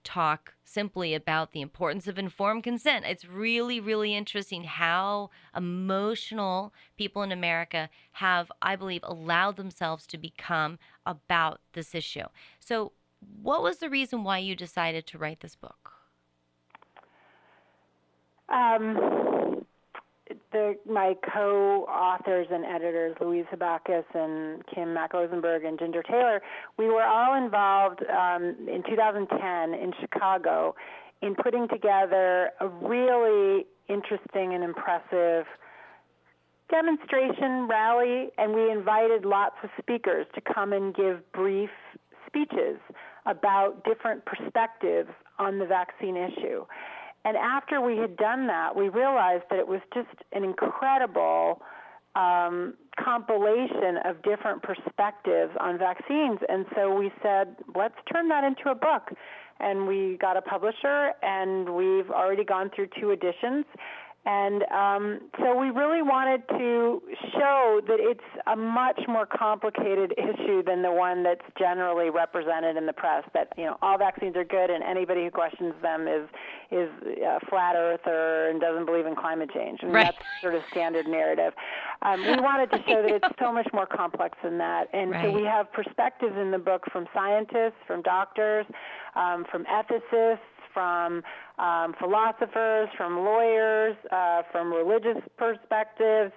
talk simply about the importance of informed consent. It's really, really interesting how emotional people in America have, I believe, allowed themselves to become about this issue. So, what was the reason why you decided to write this book? Um, the, my co-authors and editors, Louise Habakis and Kim Mack-Rosenberg and Ginger Taylor, we were all involved um, in two thousand ten in Chicago in putting together a really interesting and impressive demonstration rally, and we invited lots of speakers to come and give brief speeches about different perspectives on the vaccine issue. And after we had done that, we realized that it was just an incredible um, compilation of different perspectives on vaccines. And so we said, let's turn that into a book. And we got a publisher, and we've already gone through two editions. And um, so we really wanted to show that it's a much more complicated issue than the one that's generally represented in the press, that, you know, all vaccines are good and anybody who questions them is is a flat earther and doesn't believe in climate change. And right. That's sort of standard narrative. Um, we wanted to show that it's so much more complex than that. And right. so we have perspectives in the book from scientists, from doctors, um, from ethicists, from um, philosophers, from lawyers, uh, from religious perspectives,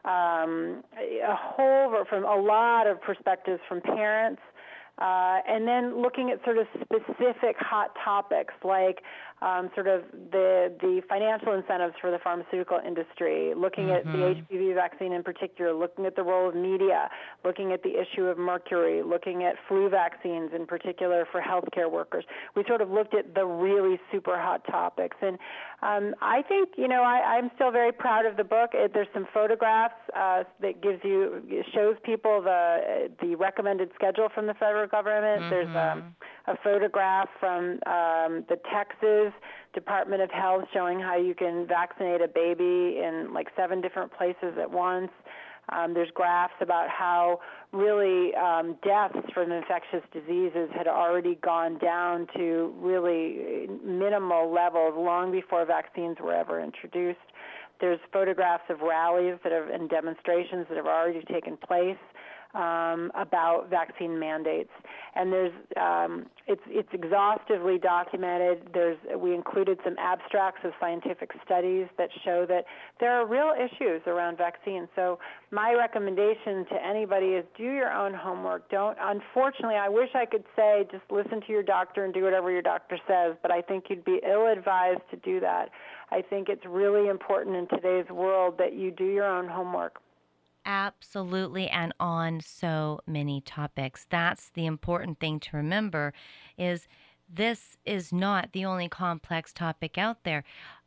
um, a whole from a lot of perspectives from parents, uh, and then looking at sort of specific hot topics like um, sort of the the financial incentives for the pharmaceutical industry, looking mm-hmm. at the H P V vaccine in particular, looking at the role of media, looking at the issue of mercury, looking at flu vaccines in particular for healthcare workers. We sort of looked at the really super hot topics. And um, I think, you know, I, I'm still very proud of the book. It, there's some photographs uh, that gives you, shows people the the recommended schedule from the federal government. Mm-hmm. There's um, a photograph from um, the Texas Department of Health showing how you can vaccinate a baby in like seven different places at once. Um, there's graphs about how really um, deaths from infectious diseases had already gone down to really minimal levels long before vaccines were ever introduced. There's photographs of rallies that have and demonstrations that have already taken place Um, about vaccine mandates, and there's um, it's it's exhaustively documented. There's we included some abstracts of scientific studies that show that there are real issues around vaccines. So my recommendation to anybody is do your own homework. Don't. Unfortunately, I wish I could say just listen to your doctor and do whatever your doctor says, but I think you'd be ill-advised to do that. I think it's really important in today's world that you do your own homework. Absolutely, and on so many topics. That's the important thing to remember, is this is not the only complex topic out there.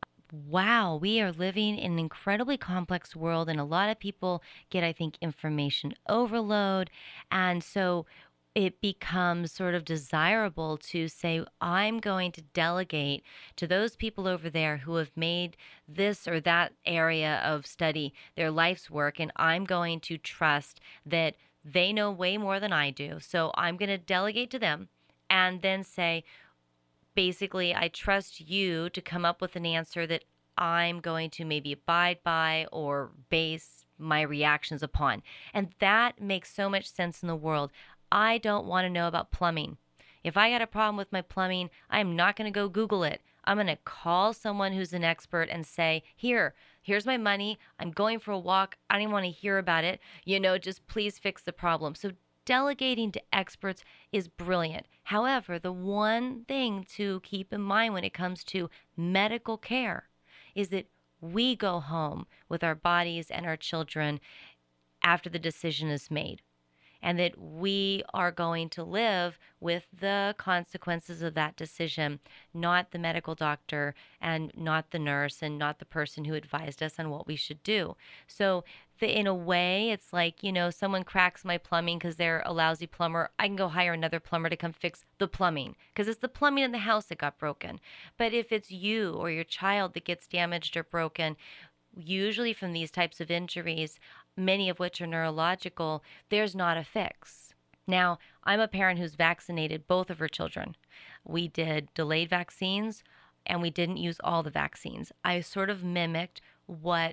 Wow, we are living in an incredibly complex world, and a lot of people get, I think, information overload, and so it becomes sort of desirable to say, I'm going to delegate to those people over there who have made this or that area of study their life's work, and I'm going to trust that they know way more than I do. So I'm going to delegate to them and then say, basically, I trust you to come up with an answer that I'm going to maybe abide by or base my reactions upon. And that makes so much sense in the world. I don't want to know about plumbing. If I got a problem with my plumbing, I'm not going to go Google it. I'm going to call someone who's an expert and say, here, here's my money. I'm going for a walk. I don't even want to hear about it. You know, just please fix the problem. So delegating to experts is brilliant. However, the one thing to keep in mind when it comes to medical care is that we go home with our bodies and our children after the decision is made, and that we are going to live with the consequences of that decision, not the medical doctor and not the nurse and not the person who advised us on what we should do. So the, in a way, it's like, you know, someone cracks my plumbing because they're a lousy plumber. I can go hire another plumber to come fix the plumbing because it's the plumbing in the house that got broken. But if it's you or your child that gets damaged or broken, usually from these types of injuries, many of which are neurological, there's not a fix. Now, I'm a parent who's vaccinated both of her children. We did delayed vaccines, and we didn't use all the vaccines. I sort of mimicked what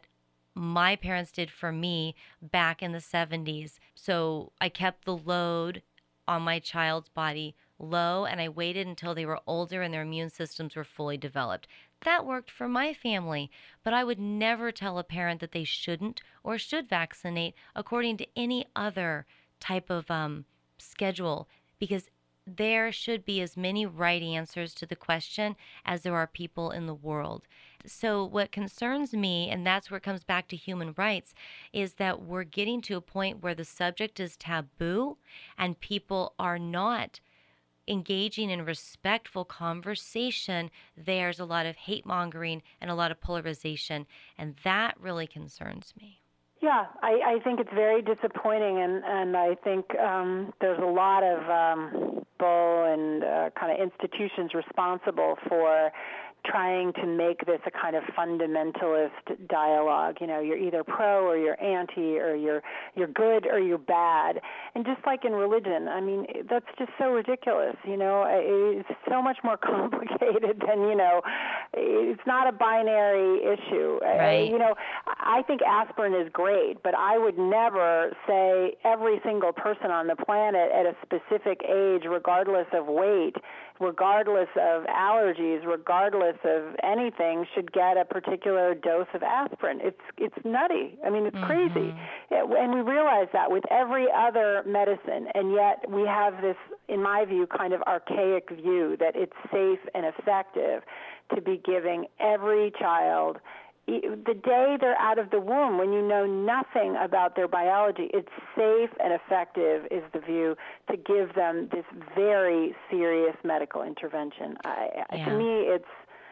my parents did for me back in the seventies. So I kept the load on my child's body low, and I waited until they were older and their immune systems were fully developed. That worked for my family, but I would never tell a parent that they shouldn't or should vaccinate according to any other type of um, schedule, because there should be as many right answers to the question as there are people in the world. So, what concerns me, and that's where it comes back to human rights, is that we're getting to a point where the subject is taboo and people are not engaging in respectful conversation. There's a lot of hate mongering and a lot of polarization, and that really concerns me. Yeah, I, I think it's very disappointing, and, and I think um, there's a lot of um, bull and uh, kind of institutions responsible for trying to make this a kind of fundamentalist dialogue. You know, you're either pro or you're anti, or you're you're good or you're bad. And just like in religion, I mean, that's just so ridiculous. You know, it's so much more complicated than, you know, it's not a binary issue. Right. You know, I think aspirin is great, but I would never say every single person on the planet at a specific age, regardless of weight, regardless of allergies, regardless of anything, should get a particular dose of aspirin. It's it's nutty. I mean, it's Mm-hmm. crazy. And we realize that with every other medicine, and yet we have this, in my view, kind of archaic view that it's safe and effective to be giving every child, the day they're out of the womb, when you know nothing about their biology, it's safe and effective, is the view, to give them this very serious medical intervention. I, Yeah. To me, it's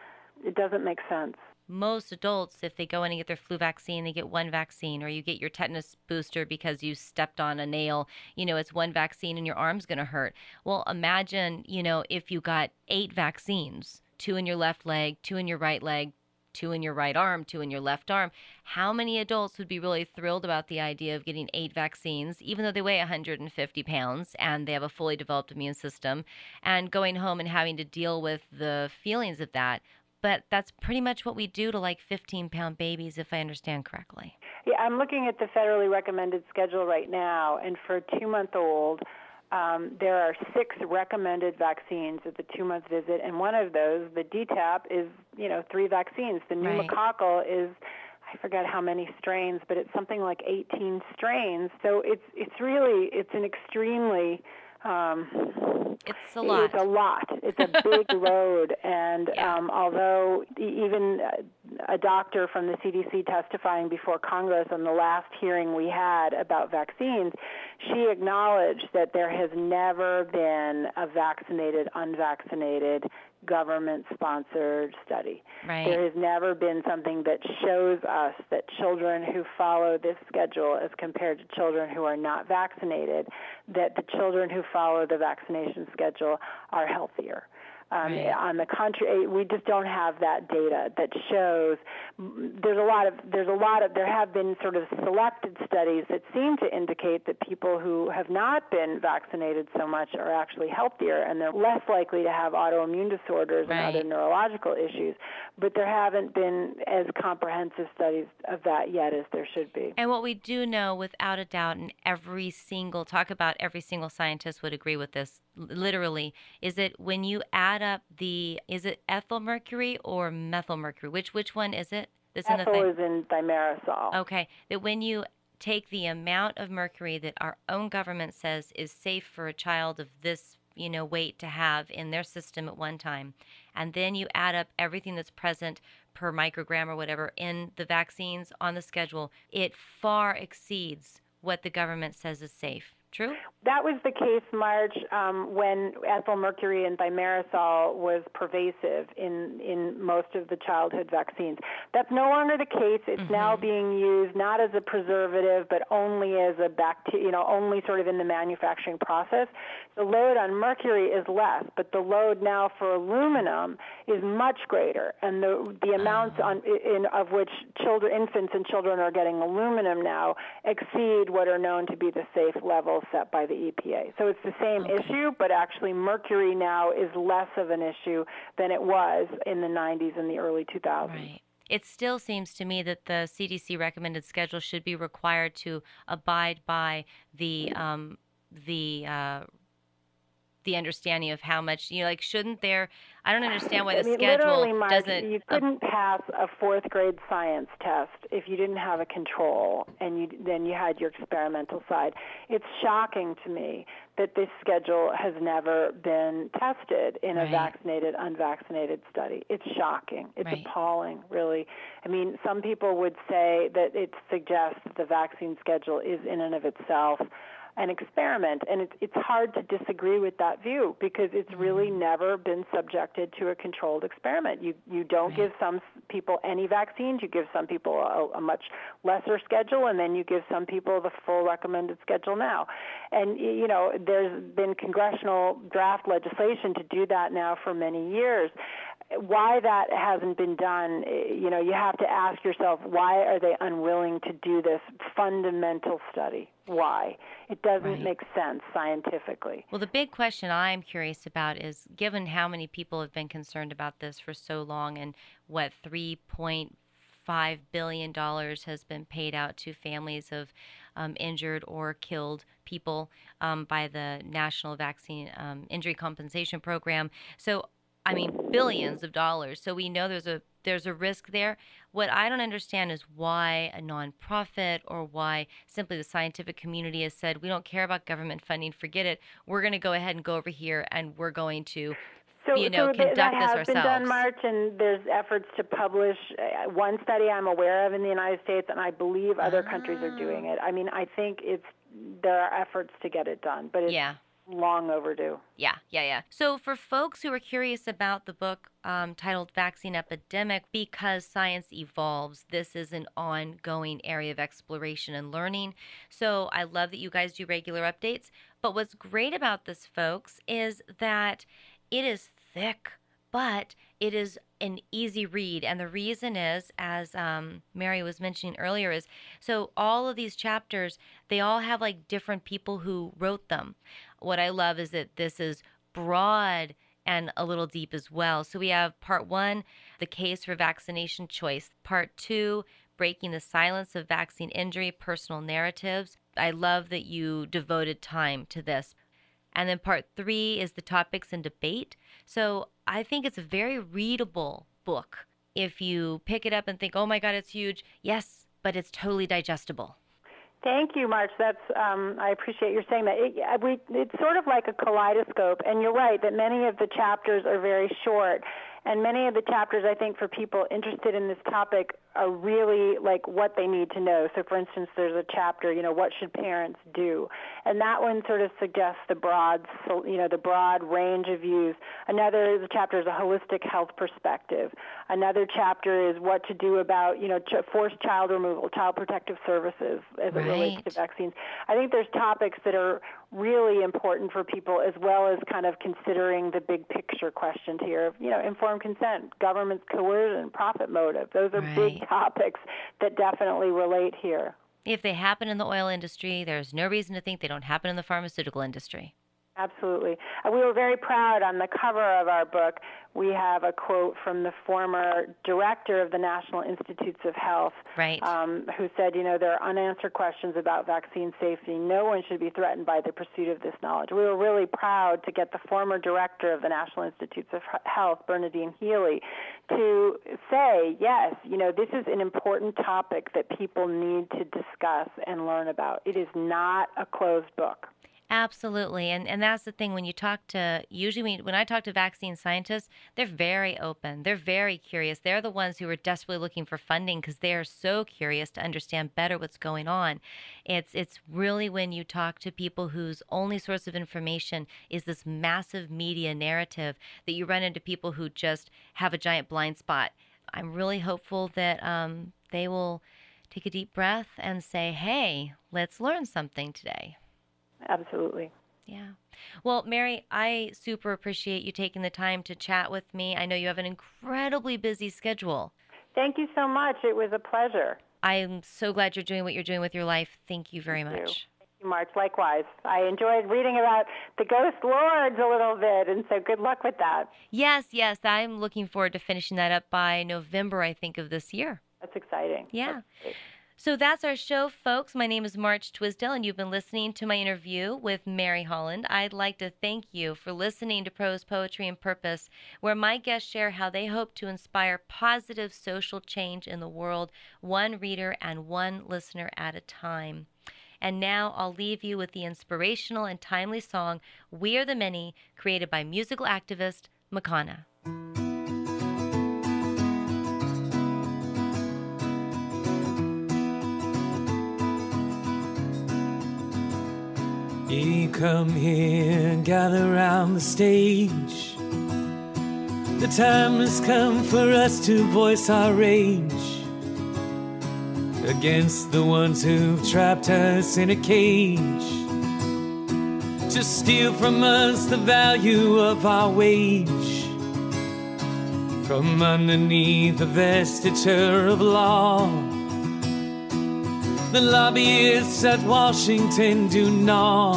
it doesn't make sense. Most adults, if they go in and get their flu vaccine, they get one vaccine, or you get your tetanus booster because you stepped on a nail. You know, it's one vaccine and your arm's going to hurt. Well, imagine, you know, if you got eight vaccines, two in your left leg, two in your right leg, two in your right arm, two in your left arm. How many adults would be really thrilled about the idea of getting eight vaccines, even though they weigh one hundred fifty pounds and they have a fully developed immune system, and going home and having to deal with the feelings of that? But that's pretty much what we do to like fifteen-pound babies, if I understand correctly. Yeah, I'm looking at the federally recommended schedule right now, and for a two-month-old, Um, there are six recommended vaccines at the two-month visit, and one of those, the D TAP, is, you know, three vaccines. The Right. pneumococcal is, I forget how many strains, but it's something like eighteen strains. So it's it's really, it's an extremely, um, It's a lot. It's a lot. It's a big load, and Yeah. um, although even a doctor from the C D C testifying before Congress on the last hearing we had about vaccines, she acknowledged that there has never been a vaccinated, unvaccinated, government-sponsored study. Right. There has never been something that shows us that children who follow this schedule as compared to children who are not vaccinated, that the children who follow the vaccination schedule are healthier. Um, Right. On the contrary, we just don't have that data that shows. There's a lot of there's a lot of there have been sort of selected studies that seem to indicate that people who have not been vaccinated so much are actually healthier, and they're less likely to have autoimmune disorders Right. and other neurological issues. But there haven't been as comprehensive studies of that yet as there should be. And what we do know, without a doubt, and every single, talk about every single scientist would agree with this, l- literally, is that when you add up the, is it ethyl mercury or methyl mercury? Which which one is it? That's in the Ethyl thing. is in thimerosal. Okay, that when you take the amount of mercury that our own government says is safe for a child of this, you know, weight to have in their system at one time, and then you add up everything that's present per microgram or whatever in the vaccines on the schedule, it far exceeds what the government says is safe. True? That was the case, Marge, um, when ethyl mercury and thimerosal was pervasive in, in most of the childhood vaccines. That's no longer the case. It's Mm-hmm. now being used not as a preservative, but only as a bacteria, you know, only sort of in the manufacturing process. The load on mercury is less, but the load now for aluminum is much greater, and the the amounts on in of which children, infants and children are getting aluminum now exceed what are known to be the safe levels set by the E P A. So it's the same Okay. issue, but actually mercury now is less of an issue than it was in the nineties and the early two thousands. Right. It still seems to me that the C D C recommended schedule should be required to abide by the um, the uh, the understanding of how much, you know, like, shouldn't there, I don't understand why the I mean, schedule literally, Mark, doesn't. you uh, couldn't pass a fourth grade science test if you didn't have a control and you then you had your experimental side. It's shocking to me that this schedule has never been tested in a Right. vaccinated, unvaccinated study. It's shocking. It's Right. appalling, really. I mean, some people would say that it suggests that the vaccine schedule is in and of itself an experiment, and it's it's hard to disagree with that view because it's really Mhm. never been subjected to a controlled experiment. You you don't Right. give some s- people any vaccines, you give some people a, a much lesser schedule, and then you give some people the full recommended schedule now. And y- you know, there's been congressional draft legislation to do that now for many years. Why that hasn't been done, eh, you know, you have to ask yourself, why are they unwilling to do this fundamental study? Why? It doesn't Right. make sense scientifically. Well, the big question I'm curious about is, given how many people have been concerned about this for so long, and what three point five billion dollars has been paid out to families of um, injured or killed people um, by the National Vaccine um, Injury Compensation Program. So, I mean, billions of dollars. So we know there's a there's a risk there. What I don't understand is why a nonprofit, or why simply the scientific community has said, we don't care about government funding, forget it. We're going to go ahead and go over here and we're going to, So, you know, so th- that conduct this has been done, ourselves. March, and there's efforts to publish uh, one study I'm aware of in the United States, and I believe other countries are doing it. I mean, I think it's there are efforts to get it done, but it's Yeah. long overdue. Yeah, yeah, yeah. So, for folks who are curious about the book um, titled Vaccine Epidemic, Because Science Evolves, this is an ongoing area of exploration and learning. So, I love that you guys do regular updates. But what's great about this, folks, is that it is thick, but it is an easy read. And the reason is, as um, Mary was mentioning earlier, is so all of these chapters, they all have like different people who wrote them. What I love is that this is broad and a little deep as well. So we have part one, the case for vaccination choice. Part two, breaking the silence of vaccine injury, personal narratives. I love that you devoted time to this. And then part three is the topics and debate. So I think it's a very readable book. If you pick it up and think, oh my God, it's huge. Yes, but it's totally digestible. Thank you, March. That's um, I appreciate your saying that. It, uh, we, it's sort of like a kaleidoscope, and you're right that many of the chapters are very short. And many of the chapters, I think, for people interested in this topic are really like what they need to know. So, for instance, there's a chapter, you know, what should parents do? And that one sort of suggests the broad, so, you know, the broad range of views. Another the chapter is a holistic health perspective. Another chapter is what to do about, you know, ch- forced child removal, child protective services as it relates to Right. vaccines. I think there's topics that are really important for people, as well as kind of considering the big picture questions here of, you know, informed consent, government coercion, profit motive. Those are Right. big topics that definitely relate here. If they happen in the oil industry, there's no reason to think they don't happen in the pharmaceutical industry. Absolutely. Uh, we were very proud on the cover of our book. We have a quote from the former director of the National Institutes of Health, Right. um, who said, you know, there are unanswered questions about vaccine safety. No one should be threatened by the pursuit of this knowledge. We were really proud to get the former director of the National Institutes of Health, Bernadine Healy, to say, yes, you know, this is an important topic that people need to discuss and learn about. It is not a closed book. Absolutely. And and that's the thing, when you talk to, usually when, when I talk to vaccine scientists, they're very open. They're very curious. They're the ones who are desperately looking for funding because they are so curious to understand better what's going on. It's it's really when you talk to people whose only source of information is this massive media narrative that you run into people who just have a giant blind spot. I'm really hopeful that um, they will take a deep breath and say, hey, let's learn something today. Absolutely. Yeah. Well, Mary, I super appreciate you taking the time to chat with me. I know you have an incredibly busy schedule. Thank you so much. It was a pleasure. I'm so glad you're doing what you're doing with your life. Thank you very Thank you. much. March. Likewise. I enjoyed reading about the Ghost Lords a little bit, and so good luck with that. Yes, yes. I'm looking forward to finishing that up by November, I think, of this year. That's exciting. Yeah. That's So that's our show, folks. My name is March Twisdale, and you've been listening to my interview with Mary Holland. I'd like to thank you for listening to Prose, Poetry, and Purpose, where my guests share how they hope to inspire positive social change in the world, one reader and one listener at a time. And now I'll leave you with the inspirational and timely song, We Are the Many, created by musical activist Makana. Ye come here, gather round the stage. The time has come for us to voice our rage against the ones who've trapped us in a cage, to steal from us the value of our wage, from underneath the vestiture of law. The lobbyists at Washington do gnaw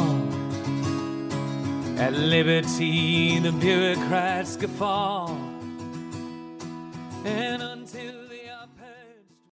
at liberty, the bureaucrats guffaw. And